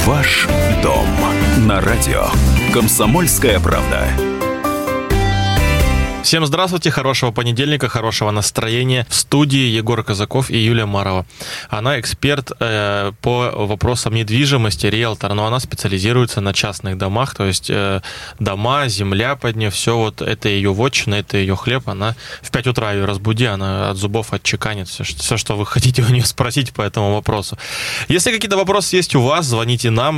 Ваш дом на радио «Комсомольская правда». Всем здравствуйте, хорошего понедельника, хорошего настроения. В студии Егор Казаков и Юлия Марова. Она эксперт по вопросам недвижимости, риэлтор, но она специализируется на частных домах, то есть дома, земля под ней, все вот это ее вотчина, это ее хлеб. Она в 5 утра ее разбуди, она от зубов отчеканит все, что вы хотите у нее спросить по этому вопросу. Если какие-то вопросы есть у вас, звоните нам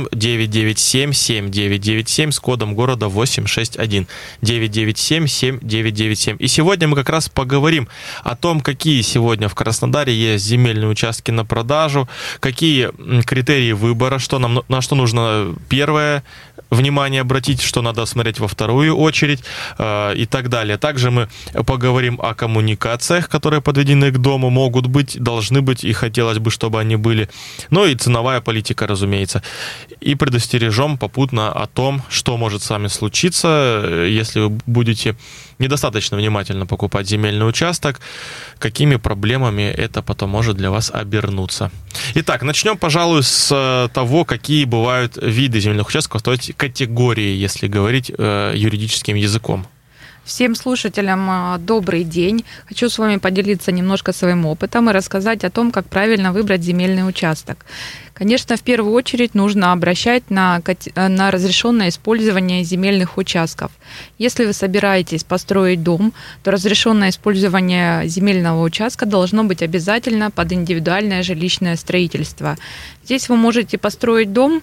997-7997 с кодом города 861. 997-7997. И сегодня мы как раз поговорим о том, какие сегодня в Краснодаре есть земельные участки на продажу, какие критерии выбора, на что нужно первое внимание обратить, что надо смотреть во вторую очередь и так далее. Также мы поговорим о коммуникациях, которые подведены к дому, могут быть, должны быть, и хотелось бы, чтобы они были. Ну и ценовая политика, разумеется. И предостережем попутно о том, что может с вами случиться, если вы будете недостаточно внимательно покупать земельный участок, какими проблемами это потом может для вас обернуться. Итак, начнем, пожалуй, с того, какие бывают виды земельных участков, то есть категории, если говорить юридическим языком. Всем слушателям добрый день. Хочу с вами поделиться немножко своим опытом и рассказать о том, как правильно выбрать земельный участок. Конечно, в первую очередь нужно обращать на разрешенное использование земельных участков. Если вы собираетесь построить дом, то разрешенное использование земельного участка должно быть обязательно под индивидуальное жилищное строительство. Здесь вы можете построить дом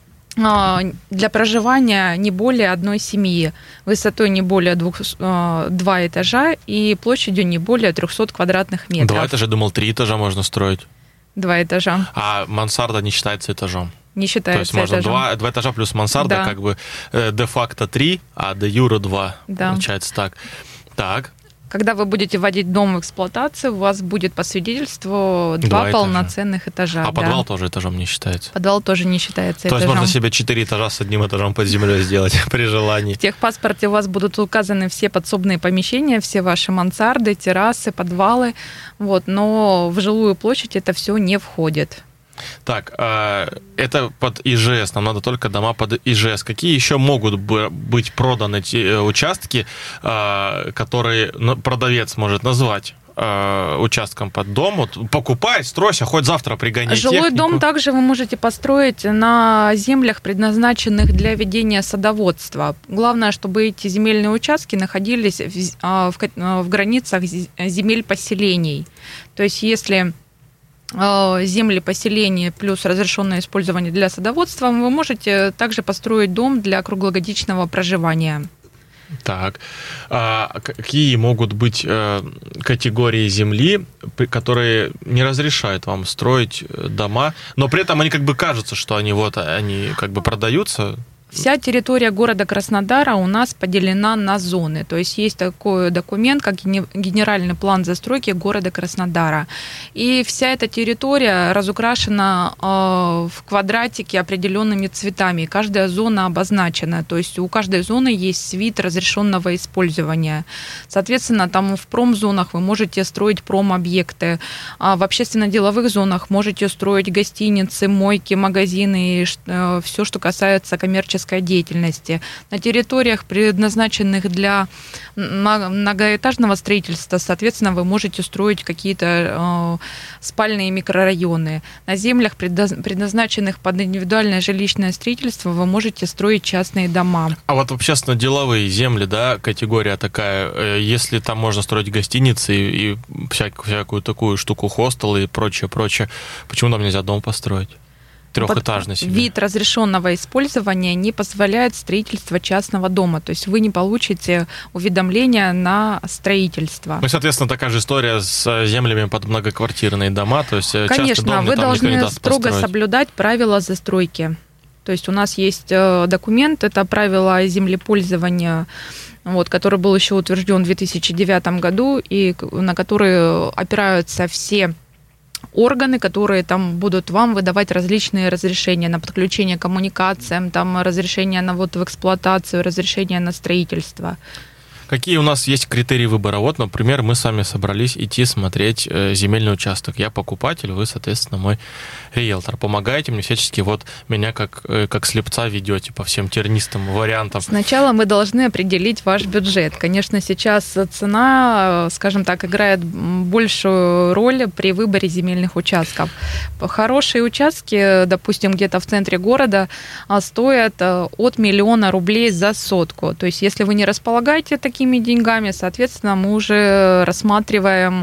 для проживания не более одной семьи, высотой не более 2 этажа и площадью не более 300 квадратных метров. 2 этажа, думал, 3 этажа можно строить. 2 этажа. А мансарда не считается этажом? Не считается этажом. То есть можно 2 этажа плюс мансарда, да. Как бы де-факто 3, а де-юре 2. Да. Получается так. Так. Когда вы будете вводить дом в эксплуатацию, у вас будет по свидетельству 2 полноценных этажа. А подвал тоже этажом не считается? Подвал тоже не считается этажом. То есть можно себе 4 этажа с одним этажом под землей сделать при желании. В техпаспорте у вас будут указаны все подсобные помещения, все ваши мансарды, террасы, подвалы. Но в жилую площадь это все не входит. Так, это под ИЖС, нам надо только дома под ИЖС. Какие еще могут быть проданы участки, которые продавец может назвать участком под дом? Покупай, стройся, хоть завтра пригони технику. Жилой дом также вы можете построить на землях, предназначенных для ведения садоводства. Главное, чтобы эти земельные участки находились в границах земель поселений. То есть, если земли поселения плюс разрешенное использование для садоводства, вы можете также построить дом для круглогодичного проживания. Так, какие могут быть категории земли, которые не разрешают вам строить дома, но при этом они как бы кажутся, что они как бы продаются? Вся территория города Краснодара у нас поделена на зоны. То есть есть такой документ, как генеральный план застройки города Краснодара. И вся эта территория разукрашена в квадратике определенными цветами. Каждая зона обозначена. То есть у каждой зоны есть вид разрешенного использования. Соответственно, там в промзонах вы можете строить промобъекты. А в общественно-деловых зонах можете строить гостиницы, мойки, магазины и все, что касается коммерческой деятельности. На территориях, предназначенных для многоэтажного строительства, соответственно, вы можете строить какие-то спальные микрорайоны. На землях, предназначенных под индивидуальное жилищное строительство, вы можете строить частные дома. А вот общественно-деловые земли, да, категория такая, если там можно строить гостиницы и всякую такую штуку, хостелы и прочее, почему там нельзя дом построить? Трехэтажный себе. Вид разрешенного использования не позволяет строительство частного дома. То есть вы не получите уведомления на строительство. Ну, соответственно, такая же история с землями под многоквартирные дома. То есть, конечно, вы должны строго соблюдать правила застройки. То есть у нас есть документ, это правила землепользования, который был еще утвержден в 2009 году, и на которые опираются все органы, которые там будут вам выдавать различные разрешения на подключение к коммуникациям, там разрешения на ввод в эксплуатацию, разрешения на строительство. Какие у нас есть критерии выбора? Вот, например, мы с вами собрались идти смотреть земельный участок. Я покупатель, вы, соответственно, мой риэлтор. Помогаете мне всячески, вот меня как слепца ведете по всем тернистым вариантам. Сначала мы должны определить ваш бюджет. Конечно, сейчас цена, скажем так, играет большую роль при выборе земельных участков. Хорошие участки, допустим, где-то в центре города, стоят от 1 миллиона рублей за сотку. То есть, если вы не располагаете такими деньгами, соответственно, мы уже рассматриваем,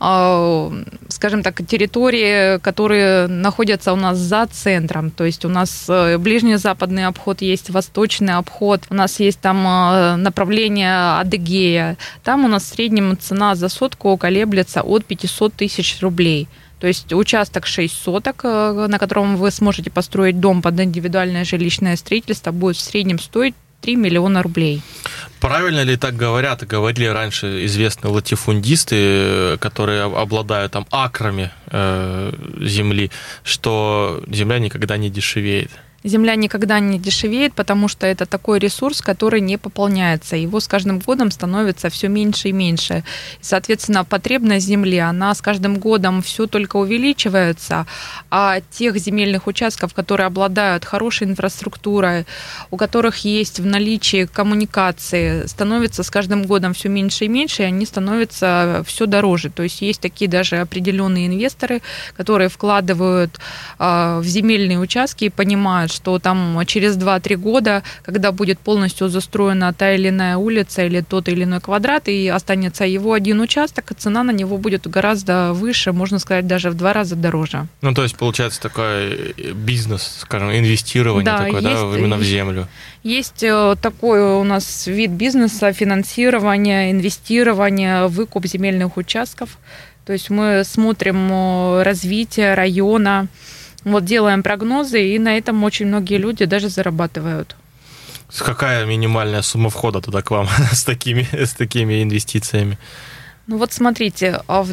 скажем так, территории, которые находятся у нас за центром. То есть, у нас ближнезападный обход есть, восточный обход, у нас есть там направление Адыгея. Там у нас в среднем цена за сотку колеблется от 500 тысяч рублей. То есть участок 6 соток, на котором вы сможете построить дом под индивидуальное жилищное строительство, будет в среднем стоить 3 миллиона рублей. Правильно ли так говорят, говорили раньше известные латифундисты, которые обладают там акрами земли, что земля никогда не дешевеет? Земля никогда не дешевеет, потому что это такой ресурс, который не пополняется. Его с каждым годом становится все меньше и меньше. Соответственно, потребность земли, она с каждым годом все только увеличивается, а тех земельных участков, которые обладают хорошей инфраструктурой, у которых есть в наличии коммуникации, становится с каждым годом все меньше и меньше, и они становятся все дороже. То есть есть такие даже определенные инвесторы, которые вкладывают в земельные участки и понимают, что там через 2-3 года, когда будет полностью застроена та или иная улица или тот или иной квадрат, и останется его один участок, цена на него будет гораздо выше, можно сказать, даже в 2 раза дороже. Ну, то есть, получается, такой бизнес, скажем, инвестирование такое, именно в землю. Есть такой у нас вид бизнеса, финансирование, инвестирование, выкуп земельных участков. То есть мы смотрим развитие района, вот делаем прогнозы, и на этом очень многие люди даже зарабатывают. Какая минимальная сумма входа туда к вам с такими инвестициями? Ну вот смотрите, в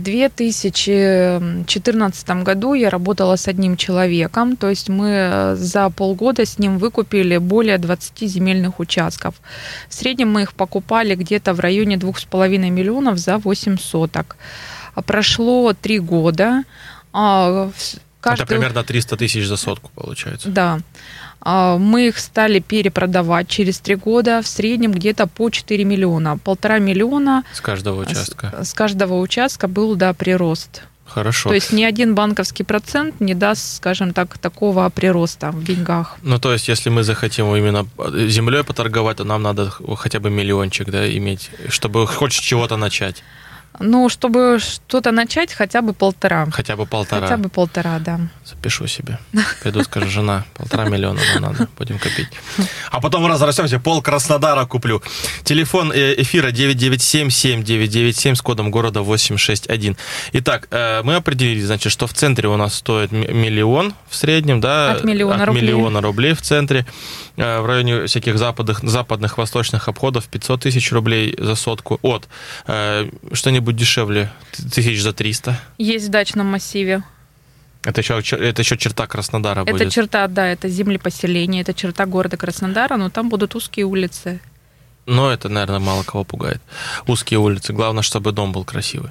2014 году я работала с одним человеком, то есть мы за полгода с ним выкупили более 20 земельных участков. В среднем мы их покупали где-то в районе 2,5 миллионов за 8 соток. Прошло 3 года. Это примерно 300 тысяч за сотку получается. Да. Мы их стали перепродавать через 3 года, в среднем где-то по 4 миллиона. 1,5 миллиона с каждого участка. С каждого участка был, да, прирост. Хорошо. То есть ни один банковский процент не даст, скажем так, такого прироста в деньгах. Ну, то есть, если мы захотим именно землей поторговать, то нам надо хотя бы миллиончик, да, иметь, чтобы хоть с чего-то начать. Ну, чтобы что-то начать, хотя бы 1,5. Хотя бы 1,5. Хотя бы 1,5, да. Запишу себе. Пойду, скажу, жена, 1,5 миллиона нам надо, будем копить. А потом разрастемся, пол Краснодара куплю. Телефон эфира 997-7997 с кодом города 861. Итак, мы определили, значит, что в центре у нас стоит миллион в среднем, да? От миллиона рублей в центре. В районе всяких западных, восточных обходов 500 тысяч рублей за сотку. Что-нибудь дешевле, 1300. Есть в дачном массиве. Это еще черта Краснодара будет? Это черта, да, это землепоселение, это черта города Краснодара, но там будут узкие улицы. Но это, наверное, мало кого пугает. Узкие улицы. Главное, чтобы дом был красивый.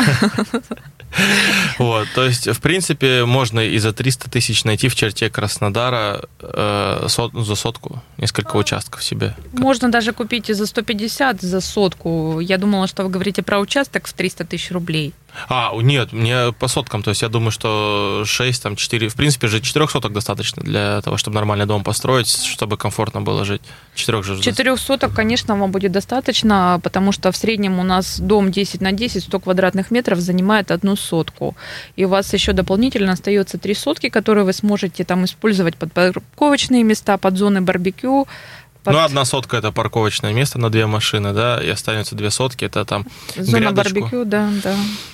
Вот, то есть, в принципе, можно и за 300 тысяч найти в черте Краснодара за сотку несколько участков себе. Можно даже купить и за 150 за сотку. Я думала, что вы говорите про участок в 300 тысяч рублей. Нет, мне по соткам, то есть я думаю, что 6, 4, в принципе же 4 соток достаточно для того, чтобы нормальный дом построить, чтобы комфортно было жить. 4 соток, конечно, вам будет достаточно, потому что в среднем у нас дом 10 на 10, 100 квадратных метров занимает 1 сотку. И у вас еще дополнительно остается 3 сотки, которые вы сможете там использовать под парковочные места, под зоны барбекю. Ну, 1 сотка – это парковочное место на 2 машины, да, и останется 2 сотки, это там зона грядочку. Барбекю, да.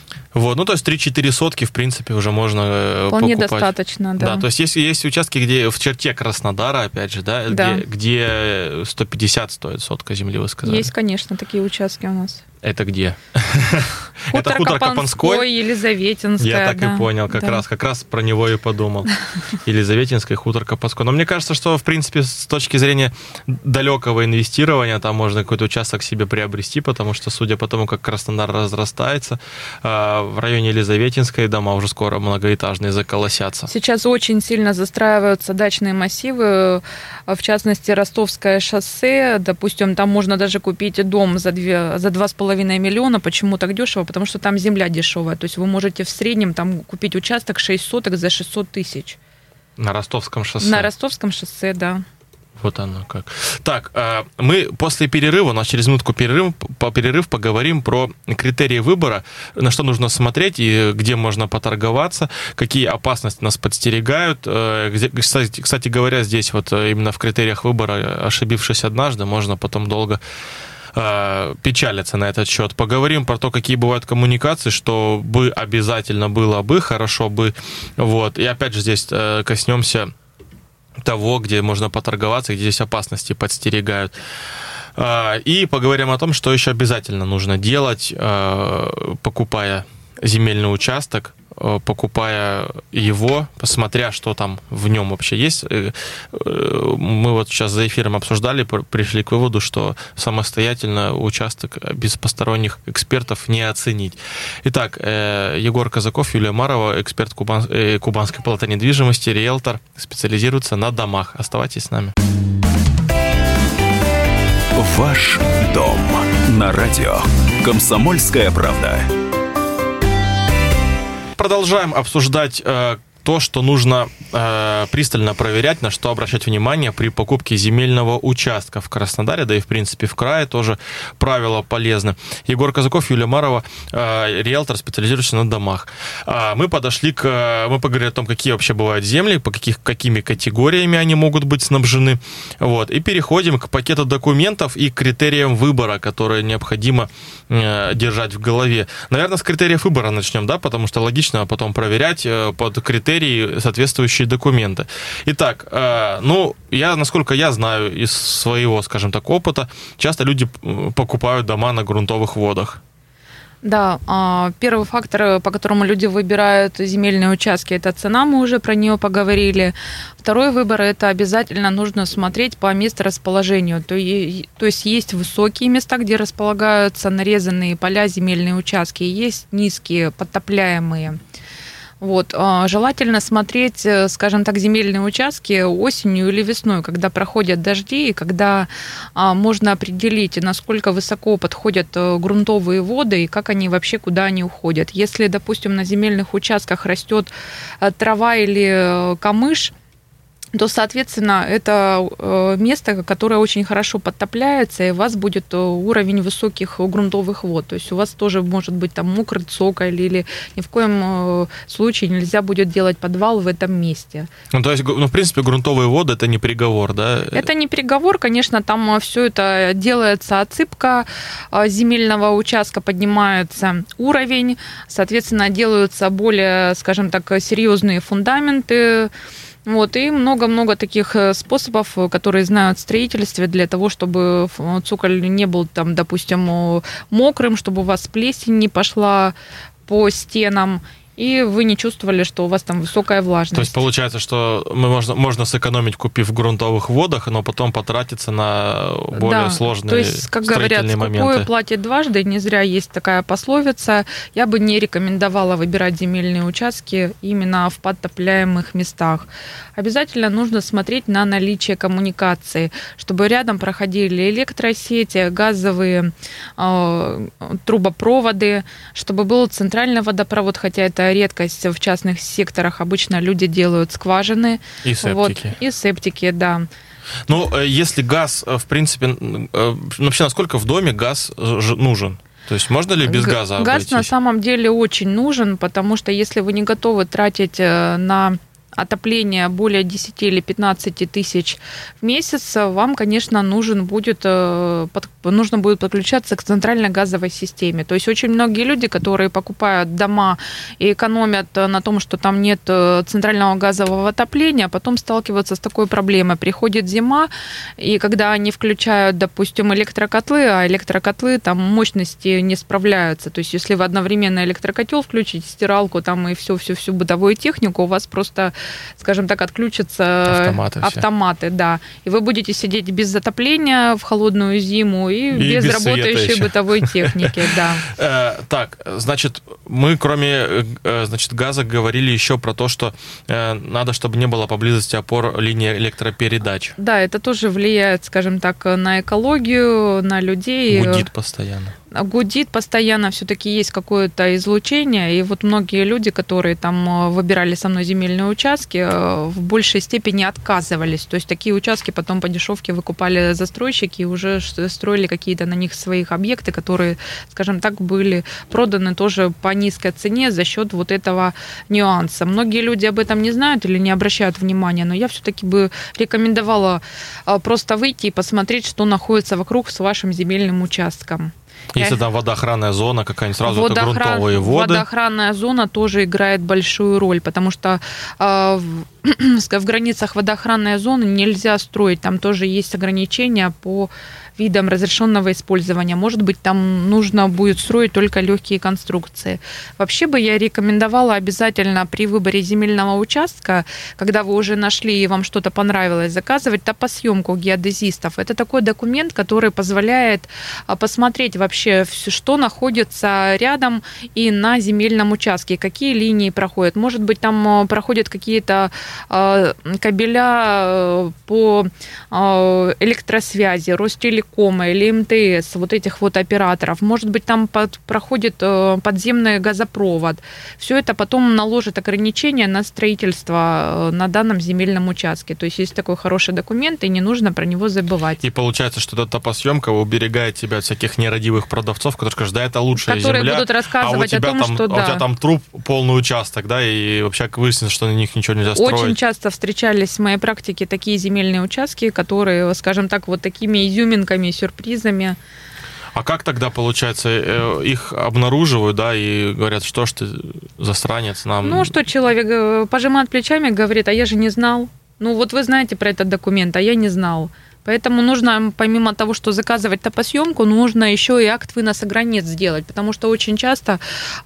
Вот, ну, то есть 3-4 сотки, в принципе, уже можно вполне покупать. Достаточно, да. Да, то есть есть участки, где в черте Краснодара, опять же, да, где 150 стоит сотка земли, вы сказали. Есть, конечно, такие участки у нас. Это где? Это хутор Капанской, Елизаветинская. Я так и понял, как раз про него и подумал. Елизаветинская, хутор Капанской. Но мне кажется, что, в принципе, с точки зрения далекого инвестирования, там можно какой-то участок себе приобрести, потому что, судя по тому, как Краснодар разрастается, в районе Елизаветинской дома уже скоро многоэтажные заколосятся. Сейчас очень сильно застраиваются дачные массивы, в частности, Ростовское шоссе. Допустим, там можно даже купить дом за 2,5 миллиона. Почему так дешево? Потому что там земля дешевая. То есть вы можете в среднем там купить участок 6 соток за 600 тысяч. На Ростовском шоссе? На Ростовском шоссе, да. Вот оно как. Так, мы после перерыва, у нас через минутку перерыв поговорим про критерии выбора, на что нужно смотреть и где можно поторговаться, какие опасности нас подстерегают. Кстати говоря, здесь вот именно в критериях выбора, ошибившись однажды, можно потом долго печалиться на этот счет. Поговорим про то, какие бывают коммуникации, что бы обязательно было бы, хорошо бы. Вот. И опять же здесь коснемся того, где можно поторговаться, где здесь опасности подстерегают. И поговорим о том, что еще обязательно нужно делать, покупая земельный участок, покупая его, посмотря, что там в нем вообще есть. Мы вот сейчас за эфиром обсуждали, пришли к выводу, что самостоятельно участок без посторонних экспертов не оценить. Итак, Егор Казаков, Юлия Марова, эксперт Кубанской палаты недвижимости, риэлтор, специализируется на домах. Оставайтесь с нами. Ваш дом на радио «Комсомольская правда». Продолжаем обсуждать то, что нужно пристально проверять, на что обращать внимание при покупке земельного участка в Краснодаре, да и, в принципе, в крае тоже правила полезны. Егор Казаков, Юлия Марова, риэлтор, специализирующийся на домах. Мы поговорили о том, какие вообще бывают земли, какими категориями они могут быть снабжены. Вот. И переходим к пакету документов и критериям выбора, которые необходимо держать в голове. Наверное, с критериев выбора начнем, да, потому что логично потом проверять под критерии соответствующие документы. Итак, насколько я знаю из своего, скажем так, опыта, часто люди покупают дома на грунтовых водах. Да, первый фактор, по которому люди выбирают земельные участки, это цена, мы уже про нее поговорили. Второй выбор, это обязательно нужно смотреть по месторасположению. То есть высокие места, где располагаются нарезанные поля, земельные участки, есть низкие, подтопляемые. Вот. Желательно смотреть, скажем так, земельные участки осенью или весной, когда проходят дожди, и когда можно определить, насколько высоко подходят грунтовые воды и как они вообще, куда они уходят. Если, допустим, на земельных участках растет трава или камыш, то, соответственно, это место, которое очень хорошо подтопляется, и у вас будет уровень высоких грунтовых вод. То есть у вас тоже может быть там мокрый цоколь, или ни в коем случае нельзя будет делать подвал в этом месте. То есть, в принципе, грунтовые воды – это не приговор, да? Это не приговор, конечно, там все это делается, отсыпка земельного участка, поднимается уровень, соответственно, делаются более, скажем так, серьезные фундаменты. Вот, и много-много таких способов, которые знают в строительстве, для того, чтобы цоколь не был, там, допустим, мокрым, чтобы у вас плесень не пошла по стенам, и вы не чувствовали, что у вас там высокая влажность. То есть получается, что можно сэкономить, купив в грунтовых водах, но потом потратиться на более сложные то есть, как говорят, скупое платит дважды, не зря есть такая пословица. Я бы не рекомендовала выбирать земельные участки именно в подтопляемых местах. Обязательно нужно смотреть на наличие коммуникации, чтобы рядом проходили электросети, газовые трубопроводы, чтобы был центральный водопровод, хотя это редкость в частных секторах. Обычно люди делают скважины. И септики. Вот, и септики, да. Ну, если газ, в принципе, вообще насколько в доме газ нужен? То есть можно ли без газа обойтись? Газ на самом деле очень нужен, потому что если вы не готовы тратить на отопления более 10 или 15 тысяч в месяц, вам, конечно, нужно будет подключаться к центральной газовой системе. То есть очень многие люди, которые покупают дома и экономят на том, что там нет центрального газового отопления, потом сталкиваются с такой проблемой. Приходит зима, и когда они включают, допустим, электрокотлы, а электрокотлы там мощности не справляются. То есть если вы одновременно электрокотел включите, стиралку там и всю бытовую технику, у вас просто, скажем так, отключатся автоматы, да. И вы будете сидеть без отопления в холодную зиму и без работающей бытовой техники, да. Так, значит, мы кроме газа говорили еще про то, что надо, чтобы не было поблизости опор линии электропередач. Да, это тоже влияет, скажем так, на экологию, на людей. Гудит постоянно. Гудит постоянно, все-таки есть какое-то излучение, и вот многие люди, которые там выбирали со мной земельные участки, в большей степени отказывались. То есть такие участки потом по дешевке выкупали застройщики и уже строили какие-то на них своих объекты, которые, скажем так, были проданы тоже по низкой цене за счет вот этого нюанса. Многие люди об этом не знают или не обращают внимания, но я все-таки бы рекомендовала просто выйти и посмотреть, что находится вокруг с вашим земельным участком. Если там водоохранная зона какая-нибудь, сразу это грунтовые воды. Водоохранная зона тоже играет большую роль, потому что в границах водоохранной зоны нельзя строить, там тоже есть ограничения по видам разрешенного использования. Может быть, там нужно будет строить только легкие конструкции. Вообще бы я рекомендовала обязательно при выборе земельного участка, когда вы уже нашли и вам что-то понравилось, заказывать топосъемку у геодезистов. Это такой документ, который позволяет посмотреть вообще, что находится рядом и на земельном участке, какие линии проходят. Может быть, там проходят какие-то кабеля по электросвязи, Ростелекома или МТС, вот этих вот операторов. Может быть, там проходит подземный газопровод. Все это потом наложит ограничения на строительство на данном земельном участке. То есть есть такой хороший документ, и не нужно про него забывать. И получается, что эта топосъемка уберегает тебя от всяких нерадивых продавцов, которые скажут, да, это лучшая которые земля, будут рассказывать о том, что у тебя там труп полный участок, да, и вообще выяснится, что на них ничего нельзя строить. Очень часто встречались в моей практике такие земельные участки, которые, скажем так, вот такими изюминками, сюрпризами. А как тогда, получается, их обнаруживают, да, и говорят, что ж ты засранец нам? Ну, что человек пожимает плечами, говорит, а я же не знал. Ну, вот вы знаете про этот документ, а я не знал. Поэтому нужно, помимо того, что заказывать топосъемку, нужно еще и акт выноса границ сделать, потому что очень часто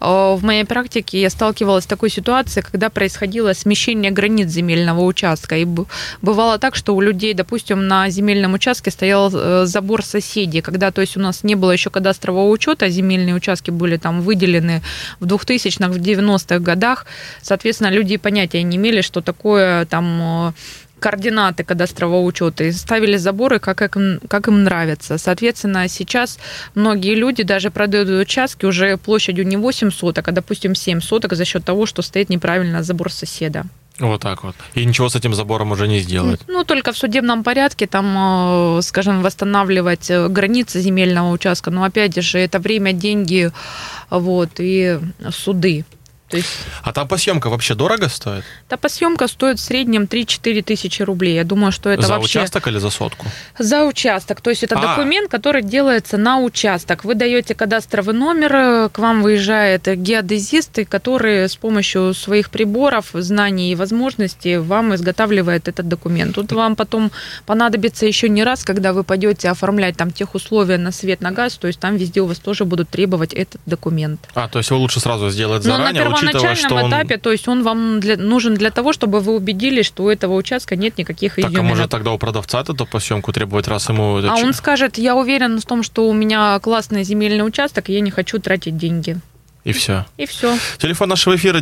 в моей практике я сталкивалась с такой ситуацией, когда происходило смещение границ земельного участка. И бывало так, что у людей, допустим, на земельном участке стоял забор соседей, когда, то есть, у нас не было еще кадастрового учета, земельные участки были там выделены в 2000-х, в 90-х годах. Соответственно, люди понятия не имели, что такое там координаты кадастрового учета и ставили заборы, как им нравится. Соответственно, сейчас многие люди даже продают участки уже площадью не 8 соток, а, допустим, 7 соток за счет того, что стоит неправильно забор соседа. Вот так вот. И ничего с этим забором уже не сделать. Ну, только в судебном порядке, там, скажем, восстанавливать границы земельного участка. Но, опять же, это время, деньги, вот, и суды. То есть, а топосъемка вообще дорого стоит? Топосъемка стоит в среднем 3-4 тысячи рублей. Я думаю, что это за вообще... За участок или за сотку? За участок. То есть это документ, который делается на участок. Вы даете кадастровый номер, к вам выезжает геодезист, который с помощью своих приборов, знаний и возможностей вам изготавливает этот документ. Тут вам потом понадобится еще не раз, когда вы пойдете оформлять там тех условия на свет, на газ, то есть там везде у вас тоже будут требовать этот документ. То есть его лучше сразу сделать заранее, на первоначальном этапе, то есть он вам нужен для того, чтобы вы убедились, что у этого участка нет никаких изюминок. Так, а может тогда у продавца эту топосъемку требовать, раз ему... он скажет, я уверен в том, что у меня классный земельный участок, и я не хочу тратить деньги. И все. И все. Телефон нашего эфира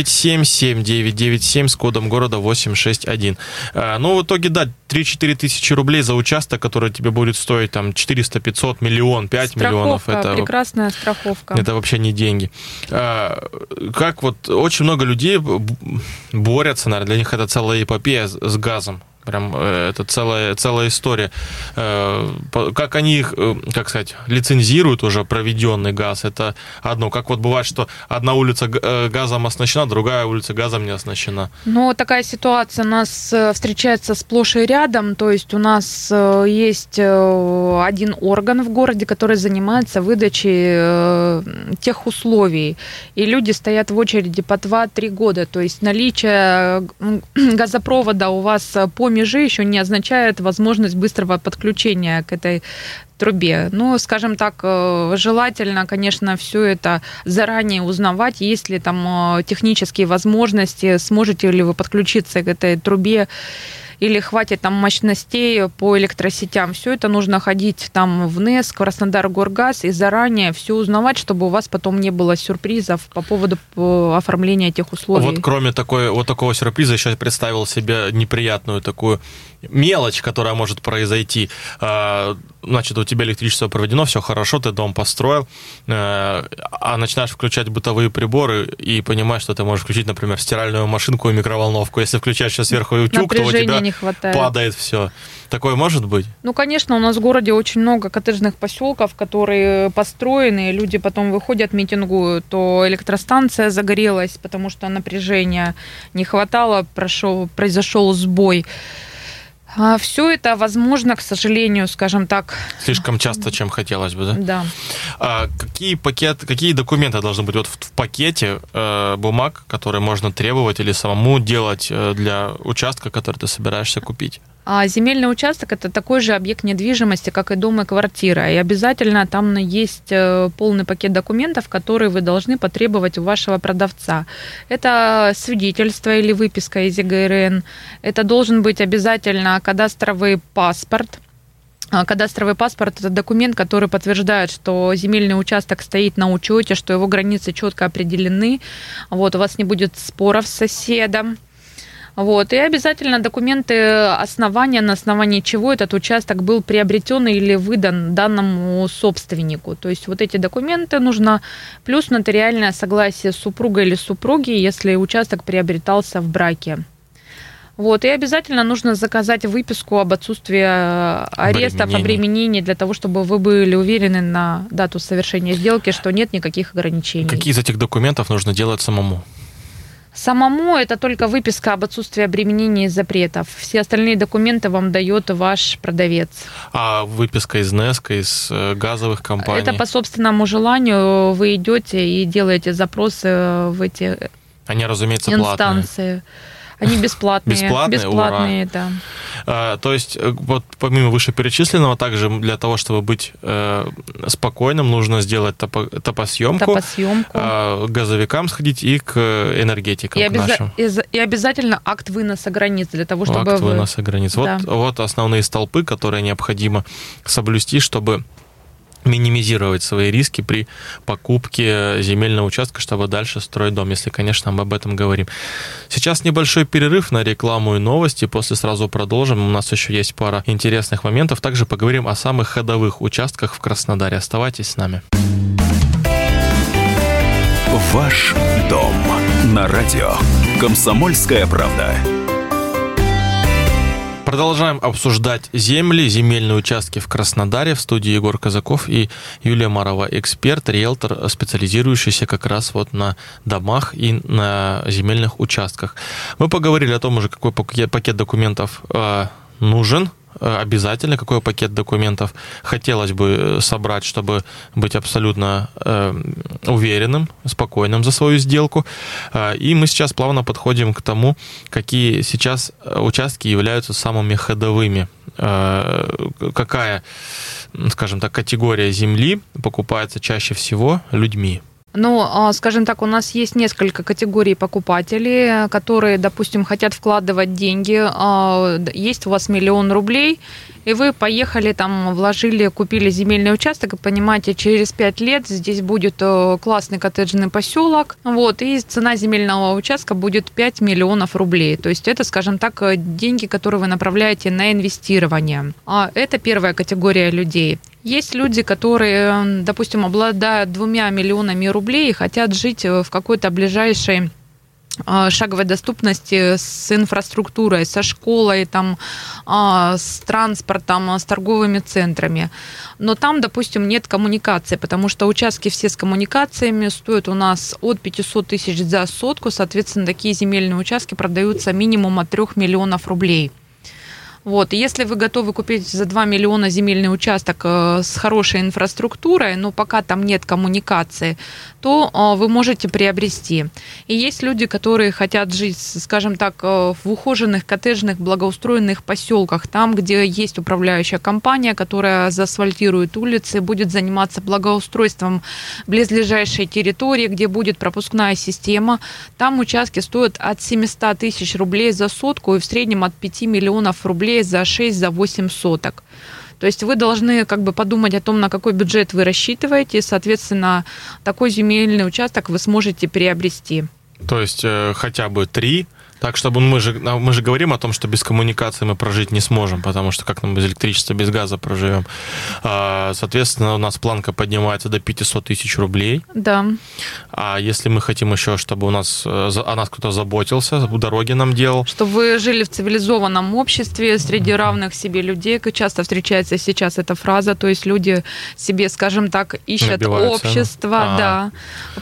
997-7997 с кодом города 861. Ну, в итоге, да, 3-4 тысячи рублей за участок, который тебе будет стоить там 400-500, миллион, 5 миллионов. Это прекрасная страховка. Это вообще не деньги. Как вот очень много людей борются, наверное, для них это целая эпопея с газом. Прям это целая история. Как они их, как сказать, лицензируют уже проведенный газ, это одно. Как вот бывает, что одна улица газом оснащена, другая улица газом не оснащена. Но такая ситуация у нас встречается сплошь и рядом. То есть у нас есть один орган в городе, который занимается выдачей тех условий. И люди стоят в очереди по 2-3 года. То есть наличие газопровода у вас по межи еще не означает возможность быстрого подключения к этой трубе. Ну, скажем так, желательно, конечно, все это заранее узнавать, есть ли там технические возможности, сможете ли вы подключиться к этой трубе, или хватит там мощностей по электросетям. Все это нужно ходить там в НЭС, Краснодаргоргаз, и заранее все узнавать, чтобы у вас потом не было сюрпризов по поводу оформления этих условий. Вот кроме такого сюрприза, еще представил себе неприятную такую мелочь, которая может произойти. Значит, у тебя электричество проведено, все хорошо, ты дом построил, а начинаешь включать бытовые приборы и понимаешь, что ты можешь включить, например, стиральную машинку и микроволновку. Если включаешь еще сверху утюг, то у тебя падает все. Такое может быть? Ну, конечно, у нас в городе очень много коттеджных поселков, которые построены, и люди потом выходят, митингуют, то электростанция загорелась, потому что напряжения не хватало, произошел сбой. Все это возможно, к сожалению, скажем так. Слишком часто, чем хотелось бы, да? Да. Какие документы должны быть вот в пакете бумаг, которые можно требовать или самому делать для участка, который ты собираешься купить? А земельный участок – это такой же объект недвижимости, как и дом и квартира. И обязательно там есть полный пакет документов, которые вы должны потребовать у вашего продавца. Это свидетельство или выписка из ЕГРН. Это должен быть обязательно кадастровый паспорт. Кадастровый паспорт – это документ, который подтверждает, что земельный участок стоит на учете, что его границы четко определены. Вот, у вас не будет споров с соседом. Вот. И обязательно документы основания, на основании чего этот участок был приобретен или выдан данному собственнику. То есть вот эти документы нужно, плюс нотариальное согласие супруга или супруги, если участок приобретался в браке. Вот. И обязательно нужно заказать выписку об отсутствии арестов, обременений, для того, чтобы вы были уверены на дату совершения сделки, что нет никаких ограничений. Какие из этих документов нужно делать самому? Самому это только выписка об отсутствии обременений и запретов. Все остальные документы вам дает ваш продавец. А выписка из НЭС, из газовых компаний? Это по собственному желанию. Вы идете и делаете запросы в эти Они, разумеется, инстанции. Платные. Они бесплатные. Бесплатные, да. То есть, вот помимо вышеперечисленного, также для того, чтобы быть спокойным, нужно сделать топосъемку, газовикам сходить и к энергетикам нашим. И обязательно акт выноса границ для того, чтобы... Акт выноса границ. Да. Вот основные столпы, которые необходимо соблюсти, чтобы минимизировать свои риски при покупке земельного участка, чтобы дальше строить дом, если, конечно, мы об этом говорим. Сейчас небольшой перерыв на рекламу и новости, после сразу продолжим. У нас еще есть пара интересных моментов. Также поговорим о самых ходовых участках в Краснодаре. Оставайтесь с нами. Ваш дом на радио «Комсомольская правда». Продолжаем обсуждать земельные участки в Краснодаре. В студии Егор Казаков и Юлия Марова, эксперт, риэлтор, специализирующийся как раз вот на домах и на земельных участках. Мы поговорили о том уже, какой пакет документов нужен, обязательно, какой пакет документов хотелось бы собрать, чтобы быть абсолютно уверенным, спокойным за свою сделку. И мы сейчас плавно подходим к тому, какие сейчас участки являются самыми ходовыми. Какая, скажем так, категория земли покупается чаще всего людьми? Ну, скажем так, у нас есть несколько категорий покупателей, которые, допустим, хотят вкладывать деньги. Есть у вас 1 000 000 рублей, и вы поехали, там, вложили, купили земельный участок, и понимаете, через 5 лет здесь будет классный коттеджный поселок, вот, и цена земельного участка будет 5 миллионов рублей. То есть это, скажем так, деньги, которые вы направляете на инвестирование. Это первая категория людей. Есть люди, которые, допустим, обладают 2 миллионами рублей и хотят жить в какой-то ближайшей шаговой доступности с инфраструктурой, со школой, там, с транспортом, с торговыми центрами. Но там, допустим, нет коммуникации, потому что участки все с коммуникациями стоят у нас от 500 тысяч за сотку, соответственно, такие земельные участки продаются минимум от 3 миллионов рублей. Вот. Если вы готовы купить за 2 миллиона земельный участок с хорошей инфраструктурой, но пока там нет коммуникации, то вы можете приобрести. И есть люди, которые хотят жить, скажем так, в ухоженных, коттеджных, благоустроенных поселках, там, где есть управляющая компания, которая заасфальтирует улицы, будет заниматься благоустройством близлежащей территории, где будет пропускная система. Там участки стоят от 700 тысяч рублей за сотку и в среднем от 5 миллионов рублей за 6-8 соток. То есть вы должны как бы подумать о том, на какой бюджет вы рассчитываете, и, соответственно, такой земельный участок вы сможете приобрести. То есть хотя бы 3, так чтобы мы же говорим о том, что без коммуникации мы прожить не сможем, потому что как нам без электричества, без газа проживем. Соответственно, у нас планка поднимается до 500 тысяч рублей. Да. А если мы хотим еще, чтобы о нас кто-то заботился, дороги нам делал. Чтобы вы жили в цивилизованном обществе, среди равных себе людей, как часто встречается сейчас эта фраза, то есть люди себе, скажем так, ищут набиваются, общество, да,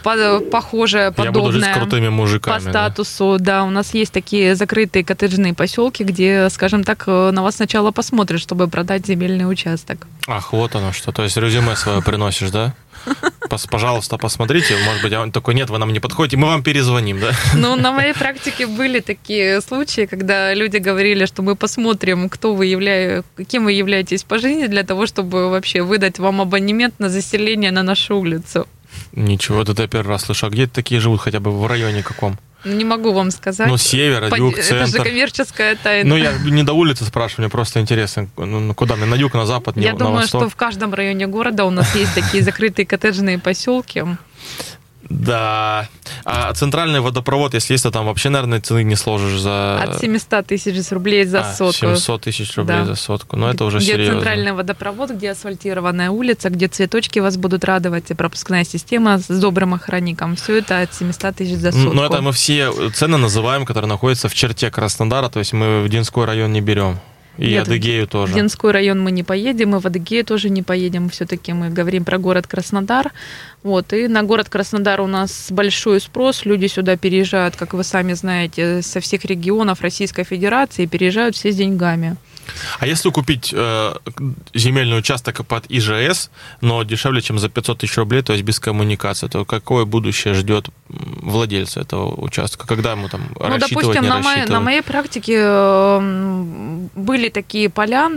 похожее, подобное. Я буду жить с крутыми мужиками. По статусу, да, у нас есть такие закрытые коттеджные поселки, где, скажем так, на вас сначала посмотрят, чтобы продать земельный участок. Ах, вот оно что. То есть резюме свое приносишь, да? Пожалуйста, посмотрите. Может быть, он такой: нет, вы нам не подходите, мы вам перезвоним, да? Ну, на моей практике были такие случаи, когда люди говорили, что мы посмотрим, кем вы являетесь по жизни, для того, чтобы вообще выдать вам абонемент на заселение на нашу улицу. Ничего, это я первый раз слышу. А где такие живут, хотя бы в районе каком? Не могу вам сказать. Ну, север, юг, центр. Это же коммерческая тайна. Ну, я не до улицы спрашиваю, мне просто интересно, куда мне, на юг, на запад, на восток? Я думаю, восток? что в каждом районе города у нас есть такие закрытые коттеджные поселки. Да. А центральный водопровод, если есть, то там вообще, наверное, цены не сложишь за... От 700 тысяч рублей за сотку. 700 тысяч рублей за сотку. Но это уже серьезно. Где центральный водопровод, где асфальтированная улица, где цветочки вас будут радовать, и пропускная система с добрым охранником. Все это от 700 тысяч за сотку. Но это мы все цены называем, которые находятся в черте Краснодара, то есть мы в Динской район не берем. И нет, Адыгею тоже. В Динской район мы не поедем, и в Адыгею тоже не поедем. Все-таки мы говорим про город Краснодар. Вот. И на город Краснодар у нас большой спрос. Люди сюда переезжают, как вы сами знаете, со всех регионов Российской Федерации, переезжают все с деньгами. А если купить земельный участок под ИЖС, но дешевле, чем за 500 тысяч рублей, то есть без коммуникации, то какое будущее ждет владельца этого участка? Когда ему там рассчитывать, допустим, не рассчитывать? На моей практике были такие поля,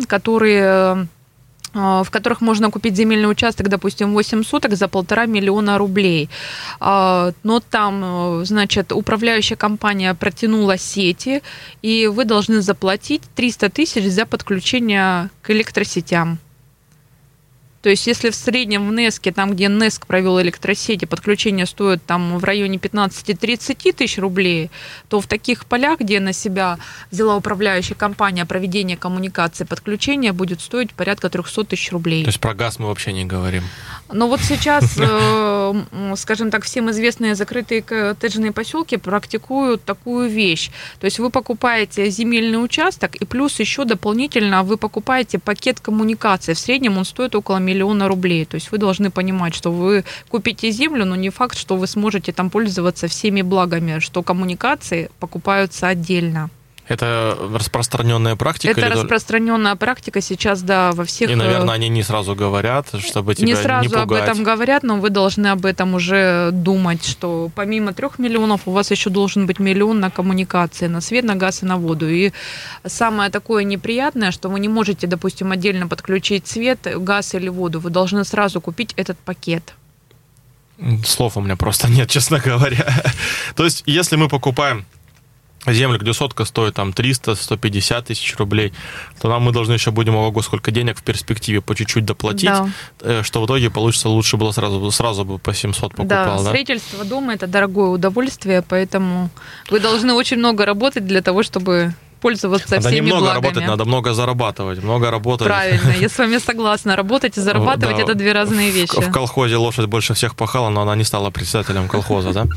в которых можно купить земельный участок, допустим, 8 соток за 1,5 миллиона рублей. Но там, значит, управляющая компания протянула сети, и вы должны заплатить 300 тысяч за подключение к электросетям. То есть, если в среднем в НЭСКе, там, где НЭСК провел электросети, подключение стоит там в районе 15-30 тысяч рублей, то в таких полях, где на себя взяла управляющая компания проведение коммуникации, подключение будет стоить порядка 300 тысяч рублей. То есть про газ мы вообще не говорим. Но вот сейчас, скажем так, всем известные закрытые коттеджные поселки практикуют такую вещь. То есть вы покупаете земельный участок, и плюс еще дополнительно вы покупаете пакет коммуникации. В среднем он стоит около 1 миллиона рублей. То есть вы должны понимать, что вы купите землю, но не факт, что вы сможете там пользоваться всеми благами, что коммуникации покупаются отдельно. Это распространенная практика? Это распространенная практика сейчас, да, во всех... И, наверное, они не сразу говорят, чтобы тебя не пугать. Не сразу об этом говорят, но вы должны об этом уже думать, что помимо 3 миллионов у вас еще должен быть 1 миллион на коммуникации, на свет, на газ и на воду. И самое такое неприятное, что вы не можете, допустим, отдельно подключить свет, газ или воду. Вы должны сразу купить этот пакет. Слов у меня просто нет, честно говоря. То есть, если мы покупаем землю, где сотка стоит там 300-150 тысяч рублей, то мы должны еще будем, ого, сколько денег в перспективе по чуть-чуть доплатить, да. Что в итоге получится лучше было сразу бы по 700 покупал. Да, строительство дома – это дорогое удовольствие, поэтому вы должны очень много работать для того, чтобы пользоваться надо всеми немного благами. работать, надо много зарабатывать, много работать. Правильно, я с вами согласна. Работать и зарабатывать Да. это две разные вещи. В колхозе лошадь больше всех пахала, но она не стала председателем колхоза, да?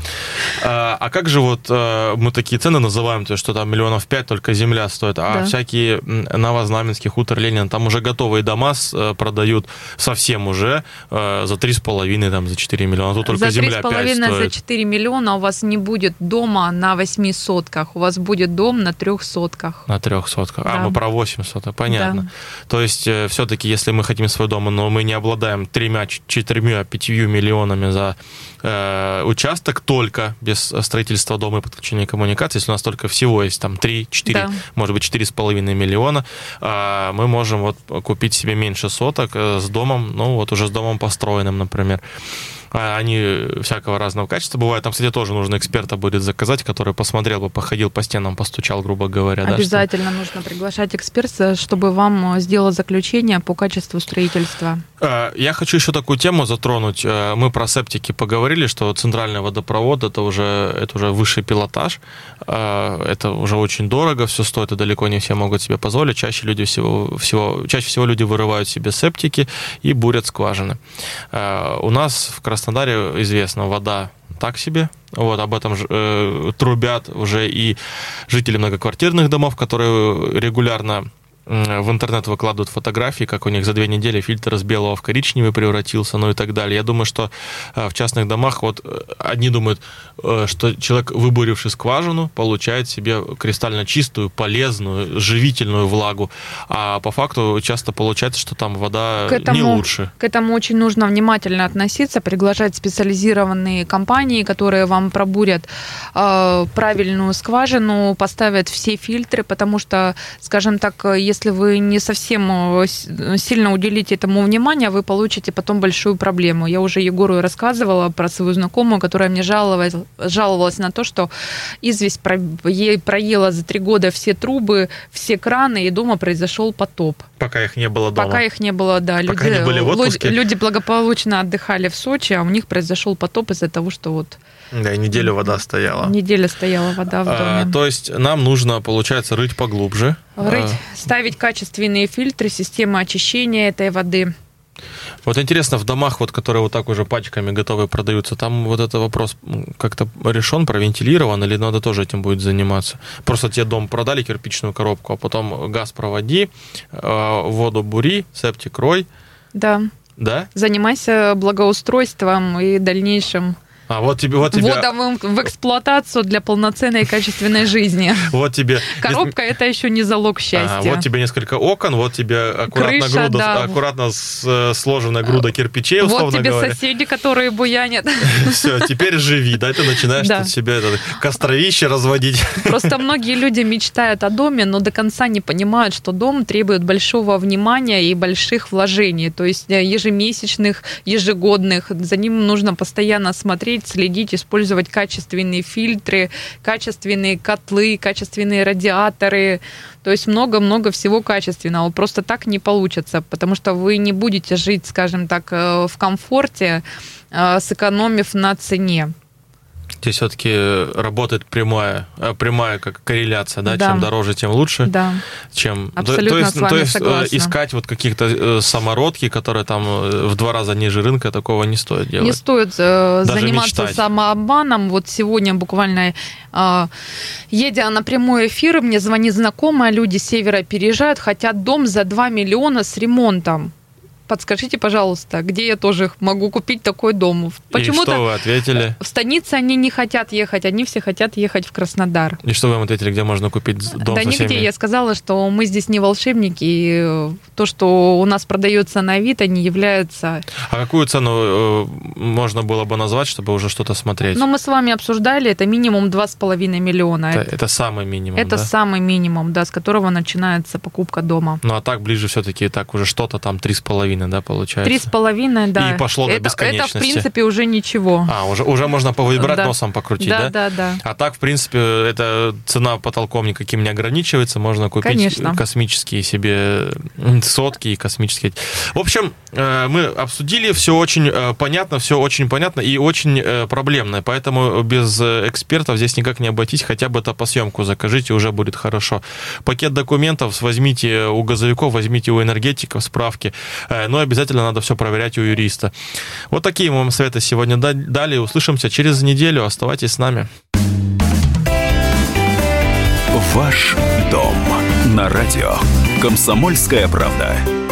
А как же вот мы такие цены называем, то есть что там 5 миллионов только земля стоит, а всякие Новознаменский, хутор Ленина, там уже готовые дома продают совсем уже за 3,5, там, за 4 миллиона, тут только земля 5 стоит. За 3,5, за 4 миллиона у вас не будет дома на 8 сотках, у вас будет дом на 3 сотках. На 3 сотках. Да. Мы про 8 соток, понятно. Да. То есть все-таки, если мы хотим свой дом, но мы не обладаем 3, 4, 5 миллионами за участок только без строительства дома и подключения коммуникаций, если у нас только всего есть там 3, 4, может быть 4,5 миллиона, мы можем вот купить себе меньше соток с домом, ну вот уже с домом построенным, например. Они всякого разного качества бывают. Там, кстати, тоже нужно эксперта будет заказать, который посмотрел бы, походил по стенам, постучал, грубо говоря. Обязательно нужно приглашать эксперта, чтобы вам сделал заключение по качеству строительства. Я хочу еще такую тему затронуть. Мы про септики поговорили, что центральный водопровод это уже высший пилотаж. Это уже очень дорого все стоит, и далеко не все могут себе позволить. Чаще всего люди вырывают себе септики и бурят скважины. У нас в Краснодаре известно, вода так себе. Вот, об этом трубят уже и жители многоквартирных домов, которые регулярно в интернет выкладывают фотографии, как у них за 2 недели фильтр с белого в коричневый превратился, ну и так далее. Я думаю, что в частных домах вот одни думают, что человек, выбуривший скважину, получает себе кристально чистую, полезную, живительную влагу, а по факту часто получается, что там вода не лучше. К этому очень нужно внимательно относиться, приглашать специализированные компании, которые вам пробурят правильную скважину, поставят все фильтры, потому что, скажем так, если вы не совсем сильно уделите этому внимания, вы получите потом большую проблему. Я уже Егору рассказывала про свою знакомую, которая мне жаловалась на то, что известь ей проела за 3 года все трубы, все краны, и дома произошел потоп. Пока их не было дома. Пока их не было, да. Пока они были в отпуске. Люди благополучно отдыхали в Сочи, а у них произошел потоп из-за того, что вот... Да, и неделю вода стояла. Неделя стояла вода в доме. То есть нам нужно, получается, рыть поглубже. Ставить качественные фильтры, системы очищения этой воды. Вот интересно, в домах, вот, которые вот так уже пачками готовые продаются, там вот этот вопрос как-то решен, провентилирован, или надо тоже этим будет заниматься? Просто тебе дом продали, кирпичную коробку, а потом газ проводи, воду бури, септик рой. Да. Да? Занимайся благоустройством и дальнейшим вводом в эксплуатацию для полноценной и качественной жизни. Вот тебе... Коробка – это еще не залог счастья. Вот тебе несколько окон, вот тебе аккуратно сложенная груда кирпичей, условно говоря. Вот тебе соседи, которые буянят. Все, теперь живи, да, ты начинаешь тут себе костровище разводить. Просто многие люди мечтают о доме, но до конца не понимают, что дом требует большого внимания и больших вложений, то есть ежемесячных, ежегодных. За ним нужно постоянно смотреть, следить, использовать качественные фильтры, качественные котлы, качественные радиаторы. То есть много-много всего качественного. Просто так не получится, потому что вы не будете жить, скажем так, в комфорте, сэкономив на цене. Здесь все-таки работает прямая как корреляция, да? Чем дороже, тем лучше. Да. Абсолютно с вами согласна. Искать вот каких-то самородки, которые там в 2 раза ниже рынка, такого не стоит делать. Не стоит заниматься самообманом. Вот сегодня буквально, едя на прямой эфир, мне звонит знакомая, люди с севера переезжают, хотят дом за 2 миллиона с ремонтом. Подскажите, пожалуйста, где я тоже могу купить такой дом? Почему-то и что вы ответили? В станице они не хотят ехать, они все хотят ехать в Краснодар. И что вы им ответили, где можно купить дом? Да нигде. Я сказала, что мы здесь не волшебники, и то, что у нас продается на Авито, не является... А какую цену можно было бы назвать, чтобы уже что-то смотреть? Мы с вами обсуждали, это минимум 2,5 миллиона. Это самый минимум, Это самый минимум, да, с которого начинается покупка дома. Ну, а так ближе все-таки так уже что-то там 3,5, да, получается? 3,5, да. И пошло до бесконечности. Это, в принципе, уже ничего. Уже можно повыбирать, носом покрутить, да? Да. А так, в принципе, эта цена потолком никаким не ограничивается, можно купить космические себе сотки и космические. В общем, мы обсудили, все очень понятно и очень проблемно, поэтому без экспертов здесь никак не обойтись, хотя бы топосъемку закажите, уже будет хорошо. Пакет документов возьмите у газовиков, возьмите у энергетиков справки, но обязательно надо все проверять у юриста. Вот такие мы вам советы сегодня дали, услышимся через неделю, оставайтесь с нами. Ваш дом на радио «Комсомольская правда».